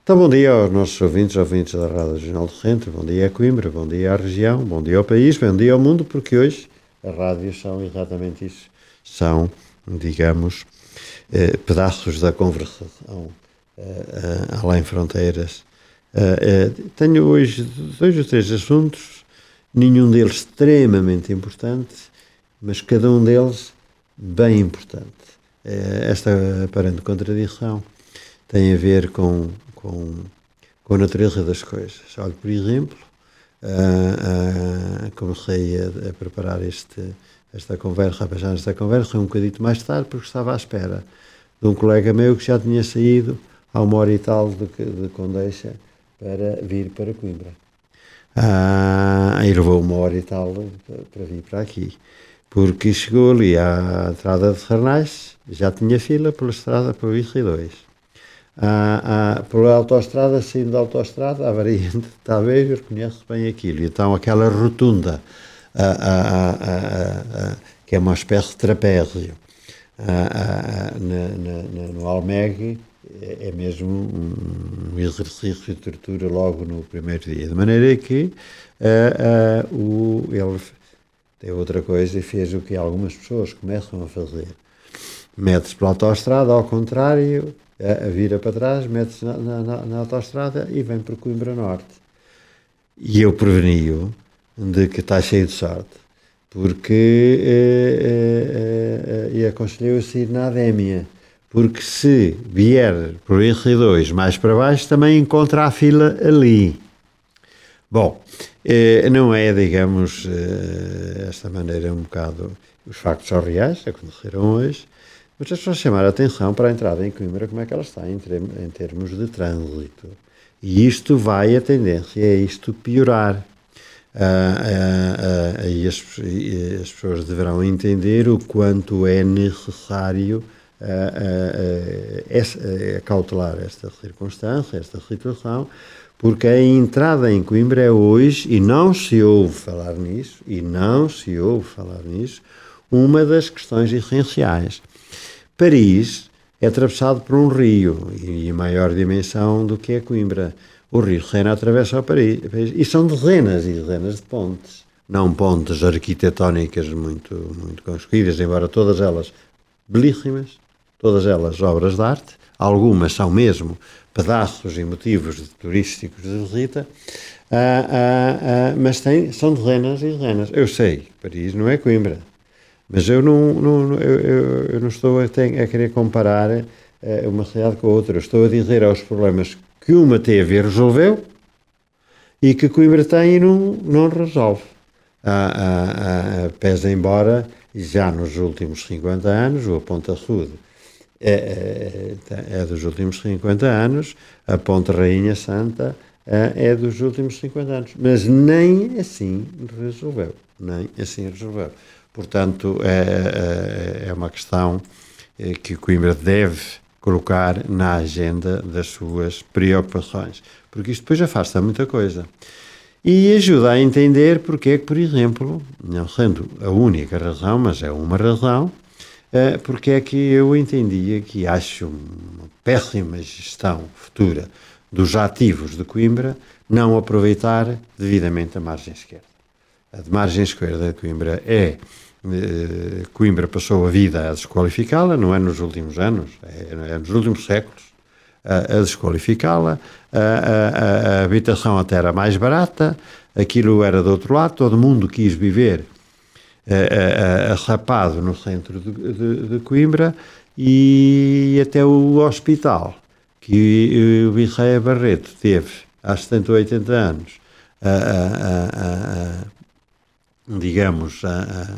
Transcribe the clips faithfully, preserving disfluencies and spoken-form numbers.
Então, bom dia aos nossos ouvintes, ouvintes da Rádio Regional de Rente, bom dia a Coimbra, bom dia à região, bom dia ao país, bom dia ao mundo, porque hoje as rádios são exatamente isso, são, digamos, eh, pedaços da conversação eh, eh, além fronteiras. Eh, eh, tenho hoje dois ou três assuntos, nenhum deles extremamente importante, mas cada um deles bem importante. Eh, esta aparente contradição tem a ver com Com, com a natureza das coisas. Olha, por exemplo, uh, uh, comecei a, a preparar este, esta conversa, a passar esta conversa um bocadito mais tarde, porque estava à espera de um colega meu que já tinha saído há uma hora e tal de, de Condeixa para vir para Coimbra. Uh, e levou uma hora e tal para, para vir para aqui, porque chegou ali à entrada de Sarnais, já tinha fila pela estrada para o I R dois. Ah, ah, pela autoestrada, saindo da autoestrada, a variante de Taveiro, conhece bem aquilo. Então, aquela rotunda, ah, ah, ah, ah, que é uma espécie de trapézio, ah, ah, na, na, no Almegue, é, é mesmo um exercício de tortura logo no primeiro dia. De maneira que ah, ah, o, ele tem outra coisa e fez o que algumas pessoas começam a fazer. Mete-se pela autoestrada, ao contrário, a vira para trás, mete-se na, na, na autoestrada e vem para Coimbra Norte. E eu preveni-o de que está cheio de sorte, porque eh, eh, eh, e aconselhei-o a sair na Adémia, porque se vier para o I R dois mais para baixo, também encontra a fila ali. Bom, eh, não é, digamos, eh, esta maneira um bocado, os factos são reais, aconteceram hoje, mas é só chamar a atenção para a entrada em Coimbra, como é que ela está em, em termos de trânsito. E isto vai, a tendência é isto piorar. Ah, ah, ah, e, as, e as pessoas deverão entender o quanto é necessário ah, ah, ah, essa, ah, cautelar esta circunstância, esta situação, porque a entrada em Coimbra é hoje, e não se ouve falar nisso, e não se ouve falar nisso, uma das questões essenciais. Paris é atravessado por um rio, e em maior dimensão do que é Coimbra. O rio Sena atravessa o Paris, e são dezenas e dezenas de pontes. Não pontes arquitetónicas muito, muito construídas, embora todas elas belíssimas, todas elas obras de arte, algumas são mesmo pedaços e motivos turísticos de visita, ah, ah, ah, mas tem, são dezenas e dezenas. Eu sei, Paris não é Coimbra. Mas eu não, não, eu, eu, eu não estou a, ter, a querer comparar uh, uma cidade com a outra. Eu estou a dizer aos problemas que uma teve e resolveu e que Coimbra tem e não, não resolve. Ah, ah, ah, pese embora, já nos últimos cinquenta anos, o Ponta Rude é, é, é dos últimos cinquenta anos, a Ponte Rainha Santa é, é dos últimos cinquenta anos. Mas nem assim resolveu. Nem assim resolveu. Portanto, é, é uma questão que Coimbra deve colocar na agenda das suas preocupações, porque isto depois afasta muita coisa. E ajuda a entender porque é que, por exemplo, não sendo a única razão, mas é uma razão, porque é que eu entendia que acho uma péssima gestão futura dos ativos de Coimbra não aproveitar devidamente a margem esquerda. A de margem esquerda de Coimbra é... Eh, Coimbra passou a vida a desqualificá-la, não é nos últimos anos, é, é nos últimos séculos, a, a desqualificá-la. A, a, a habitação até era mais barata, aquilo era do outro lado, todo mundo quis viver arrapado no centro de, de, de Coimbra, e até o hospital que o Virreia Barreto teve há setenta ou oitenta anos, a, a, a, a, digamos, a,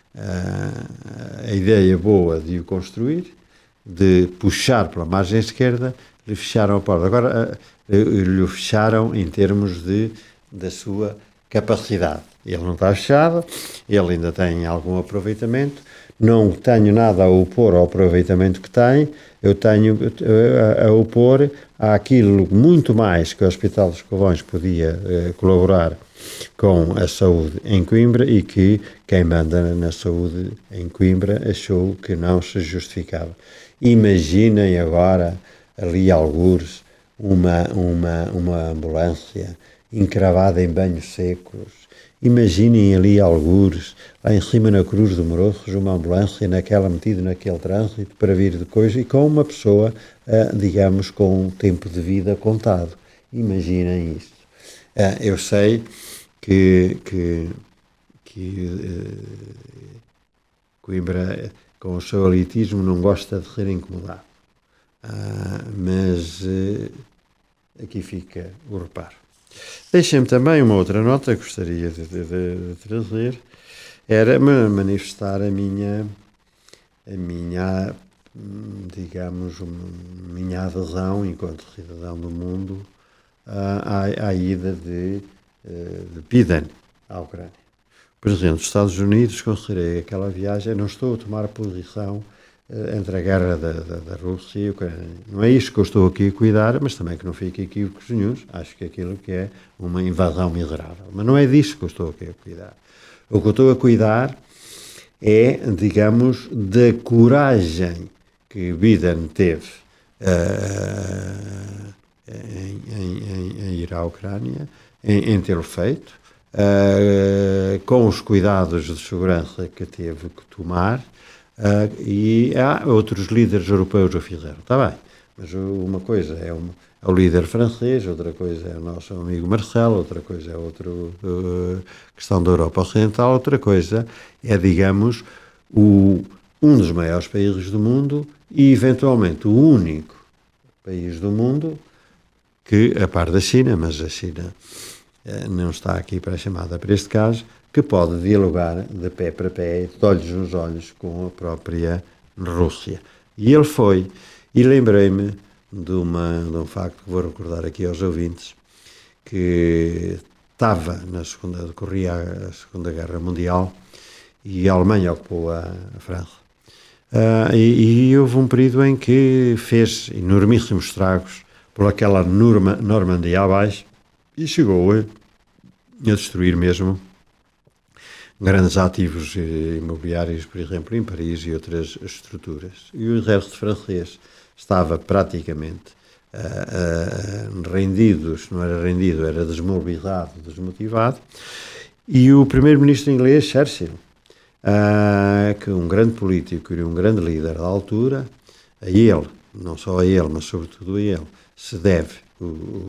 a, a ideia boa de o construir, de puxar pela margem esquerda, lhe fecharam a porta. Agora, lhe fecharam em termos de, da sua capacidade. Ele não está fechado, ele ainda tem algum aproveitamento, não tenho nada a opor ao aproveitamento que tem, eu tenho a, a opor àquilo muito mais que o Hospital dos Covões podia eh, colaborar com a saúde em Coimbra, e que quem manda na saúde em Coimbra achou que não se justificava. Imaginem agora ali algures uma, uma, uma ambulância encravada em banhos secos. Imaginem ali algures, lá em cima na Cruz do Morros, uma ambulância naquela metida naquele trânsito para vir de coisa e com uma pessoa, uh, digamos, com um tempo de vida contado. Imaginem isto. Uh, eu sei que, que, que uh, Coimbra, com o seu elitismo, não gosta de ser incomodado. Uh, mas uh, aqui fica o reparo. Deixem-me também uma outra nota que gostaria de, de, de trazer, era manifestar a minha, a minha, digamos, a minha adesão, enquanto cidadão do mundo, à, à ida de, de Biden à Ucrânia. O Presidente dos Estados Unidos considerei aquela viagem, não estou a tomar posição entre a guerra da, da, da Rússia e a Ucrânia. Não é isto que eu estou aqui a cuidar, mas também que não fique equívocos nenhuns. Acho que aquilo que é uma invasão miserável. Mas não é disso que eu estou aqui a cuidar. O que eu estou a cuidar é, digamos, da coragem que Biden teve uh, em, em, em ir à Ucrânia, em, em tê-lo feito, uh, com os cuidados de segurança que teve que tomar. Uh, e há outros líderes europeus o fizeram, está bem, mas uma coisa é, um, é o líder francês, outra coisa é o nosso amigo Marcelo, outra coisa é outra uh, questão da Europa Ocidental, outra coisa é, digamos, o, um dos maiores países do mundo e, eventualmente, o único país do mundo que, a par da China, mas a China uh, não está aqui para a chamada para este caso, que pode dialogar de pé para pé, de olhos nos olhos, com a própria Rússia. E ele foi, e lembrei-me de, uma, de um facto que vou recordar aqui aos ouvintes, que estava na segunda, decorria a Segunda Guerra Mundial, e a Alemanha ocupou a, a França. Uh, e, e houve um período em que fez enormíssimos estragos por aquela Norma, Normandia abaixo, e chegou a, a destruir mesmo grandes ativos imobiliários, por exemplo, em Paris e outras estruturas. E o exército francês estava praticamente uh, uh, rendido, se não era rendido, era desmobilizado, desmotivado. E o primeiro-ministro inglês, Churchill, uh, que é um grande político e um grande líder da altura, a ele, não só a ele, mas sobretudo a ele, se deve o,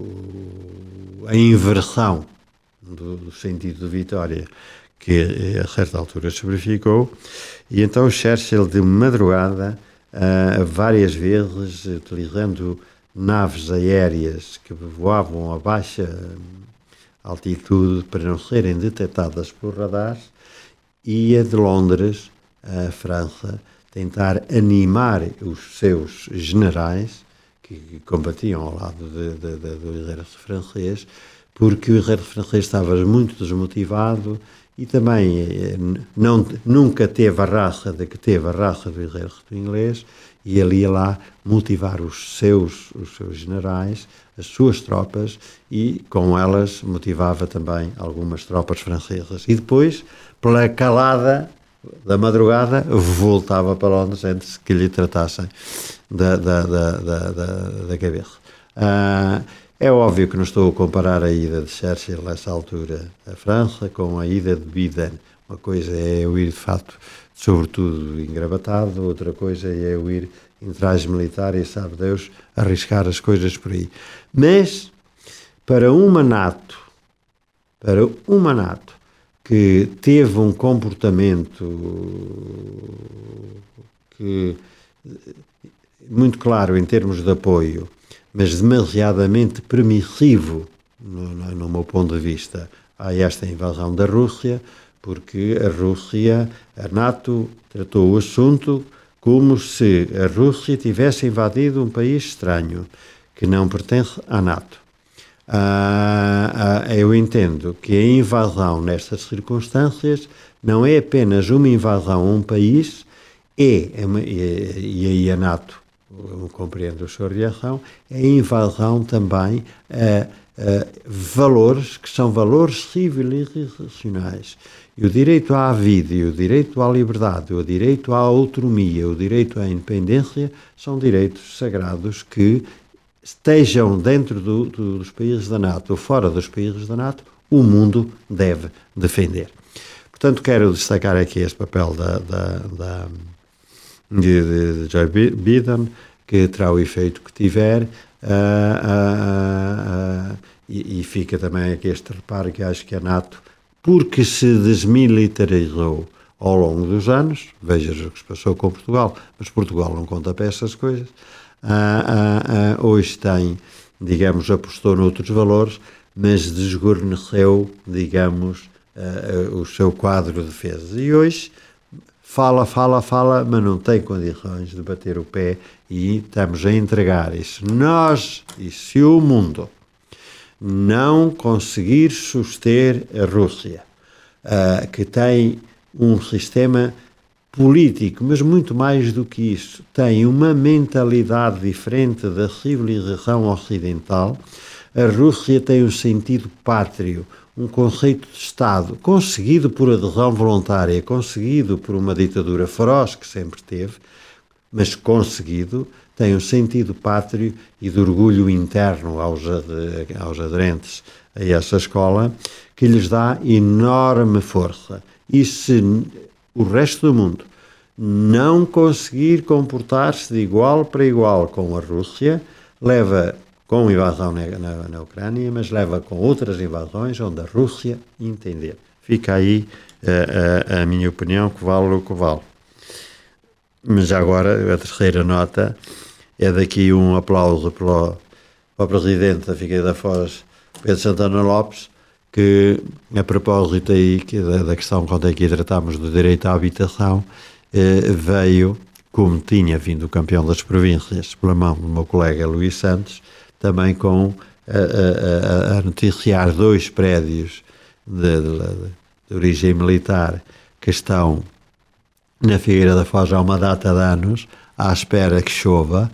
o, a inversão do, do sentido de vitória que a certa altura se verificou, e então Churchill de madrugada, uh, várias vezes, utilizando naves aéreas que voavam a baixa altitude para não serem detectadas por radares, ia de Londres à França tentar animar os seus generais que combatiam ao lado de, de, de, do exército francês, porque o exército francês estava muito desmotivado e também não, nunca teve a raça de que teve a raça do exército inglês, e ele ia lá motivar os seus, os seus generais, as suas tropas, e com elas motivava também algumas tropas francesas. E depois, pela calada da madrugada, voltava para Londres antes que lhe tratassem da, da, da, da, da, da cabeça. Uh, É óbvio que não estou a comparar a ida de Churchill nessa altura à França com a ida de Biden. Uma coisa é eu ir, de facto, sobretudo engravatado, outra coisa é eu ir em traje militar e, sabe Deus, arriscar as coisas por aí. Mas, para uma NATO, para uma NATO que teve um comportamento que, muito claro em termos de apoio, mas demasiadamente permissivo, no, no, no meu ponto de vista, a esta invasão da Rússia, porque a Rússia, a NATO, tratou o assunto como se a Rússia tivesse invadido um país estranho, que não pertence à NATO. Ah, ah, eu entendo que a invasão nestas circunstâncias não é apenas uma invasão a um país, é, é uma, e, e aí a NATO, eu compreendo a sua reação, é a invasão também a, a valores que são valores civilizacionais. E o direito à vida, e o direito à liberdade, o direito à autonomia, o direito à independência são direitos sagrados que estejam dentro do, do, dos países da NATO ou fora dos países da NATO, o mundo deve defender. Portanto, quero destacar aqui este papel da, da, da, de, de, de Joe Biden, que terá o efeito que tiver, uh, uh, uh, e, e fica também aqui este reparo que acho que a NATO, porque se desmilitarizou ao longo dos anos, veja o que se passou com Portugal, mas Portugal não conta para essas coisas, uh, uh, uh, hoje tem, digamos, apostou noutros valores, mas desguarneceu, digamos, uh, uh, o seu quadro de defesa. E hoje fala, fala, fala, mas não tem condições de bater o pé e estamos a entregar. E se nós, e se o mundo não conseguir suster a Rússia, uh, que tem um sistema político, mas muito mais do que isso, tem uma mentalidade diferente da civilização ocidental. A Rússia tem um sentido pátrio, um conceito de Estado, conseguido por adesão voluntária, conseguido por uma ditadura feroz que sempre teve, mas conseguido, tem um sentido pátrio e de orgulho interno aos, aos aderentes a essa escola, que lhes dá enorme força. E se o resto do mundo não conseguir comportar-se de igual para igual com a Rússia, leva com invasão na, na, na Ucrânia, mas leva com outras invasões onde a Rússia entender. Fica aí a, a, a minha opinião, que vale o que vale. Mas agora, a terceira nota é daqui um aplauso para o, para o Presidente da Figueira da Foz, Pedro Santana Lopes, que, a propósito aí que da, da questão quando aqui tratámos do direito à habitação, eh, veio, como tinha vindo o campeão das províncias, pela mão do meu colega Luís Santos, também com a, a, a noticiar dois prédios de, de, de origem militar que estão na Figueira da Foz há uma data de anos, à espera que chova,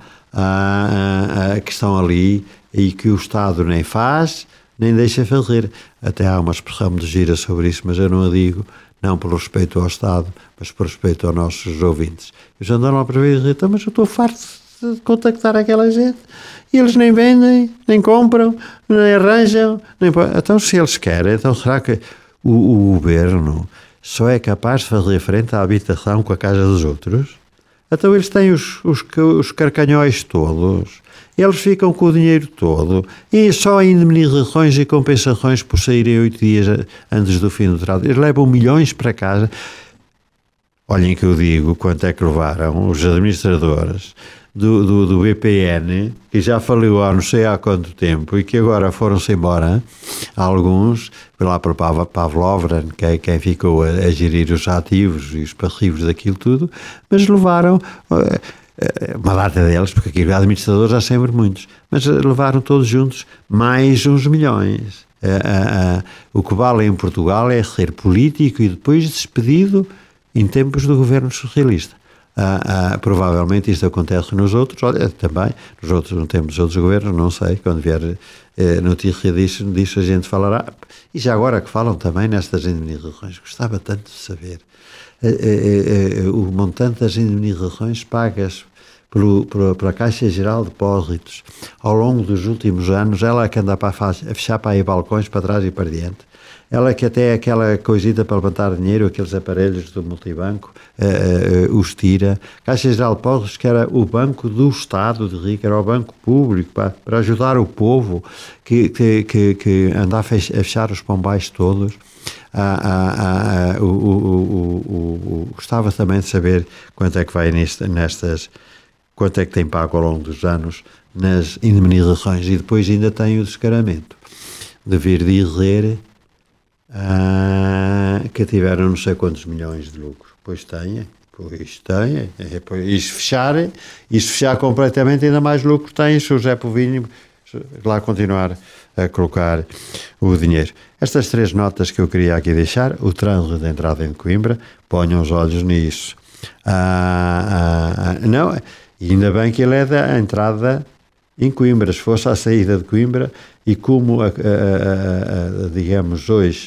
a, a, a, que estão ali e que o Estado nem faz, nem deixa fazer. Até há uma expressão muito gira sobre isso, mas eu não a digo, não por respeito ao Estado, mas por respeito aos nossos ouvintes. Eles andaram lá para ver e dizem, então, mas eu estou farto de contactar aquela gente, e eles nem vendem, nem compram, nem arranjam, nem... Então, se eles querem, então será que o, o governo só é capaz de fazer frente à habitação com a casa dos outros? Então eles têm os, os, os carcanhóis todos, eles ficam com o dinheiro todo, e só indemnizações e compensações por saírem oito dias antes do fim do trabalho. Eles levam milhões para casa. Olhem que eu digo quanto é que levaram os administradores do, do, do B P N, que já faliu há não sei há quanto tempo e que agora foram-se embora, alguns, lá para Pavlov, que é quem ficou a, a gerir os ativos e os passivos daquilo tudo, mas levaram uh, uma data deles, porque aqui administradores há sempre muitos, mas levaram todos juntos mais uns milhões. Uh, uh, uh, o que vale em Portugal é ser político e depois despedido em tempos do governo socialista. Uh, uh, provavelmente isto acontece nos outros, olha, também, nos outros, não temos outros governos, não sei, quando vier uh, notícia disso, disso a gente falará. E já agora que falam também nestas indemnizações, gostava tanto de saber uh, uh, uh, uh, o montante das indemnizações pagas pelo, pela, pela Caixa Geral de Depósitos ao longo dos últimos anos. Ela é que anda para a fechar para aí balcões para trás e para diante. Ela que até aquela coisita para levantar dinheiro, aqueles aparelhos do multibanco, uh, uh, os tira. Caixa Geral de Depósitos, que era o banco do Estado de Rico, era o banco público para, para ajudar o povo que, que, que, que anda a fechar os pombais todos. Ah, ah, ah, ah, o, o, o, o, o, gostava também de saber quanto é que vai neste, nestas, quanto é que tem pago ao longo dos anos nas indemnizações, e depois ainda tem o descaramento de vir dizer... Ah, que tiveram não sei quantos milhões de lucro. Pois têm, pois têm. E se fecharem, e se fechar completamente, ainda mais lucro têm se o Zé Povinho lá continuar a colocar o dinheiro. Estas três notas que eu queria aqui deixar: o trânsito de entrada em Coimbra, ponham os olhos nisso. Ah, ah, ah, não, ainda bem que ele é da entrada em Coimbra. Se fosse a saída de Coimbra, e como, a, a, a, a, digamos, hoje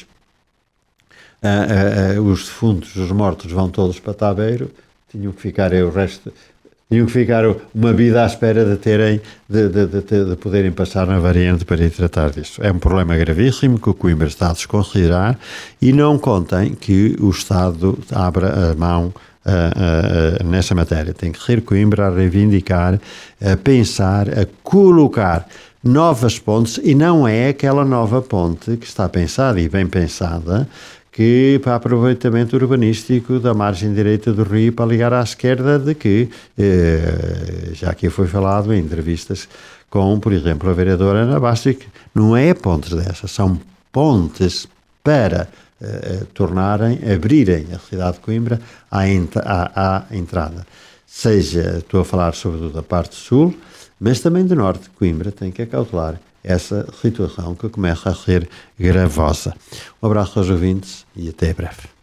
Uh, uh, uh, os defuntos, os mortos vão todos para Tabeiro, tinham que ficar aí o resto, tinham que ficar uma vida à espera de terem, de, de, de, de poderem passar na variante para ir tratar disso. É um problema gravíssimo que o Coimbra está a desconsiderar, e não contem que o Estado abra a mão uh, uh, uh, nessa matéria. Tem que ir Coimbra a reivindicar, a pensar, a colocar novas pontes, e não é aquela nova ponte que está pensada e bem pensada, que para aproveitamento urbanístico da margem direita do rio para ligar à esquerda, de que, eh, já que foi falado em entrevistas com, por exemplo, a vereadora Ana Bastos, que não é pontes dessas, são pontes para eh, tornarem, abrirem a cidade de Coimbra à, ent- à, à entrada. Seja, estou a falar sobretudo da parte sul, mas também do norte. Coimbra tem que acautelar essa situação que começa a ser gravosa. Um abraço aos ouvintes e até breve.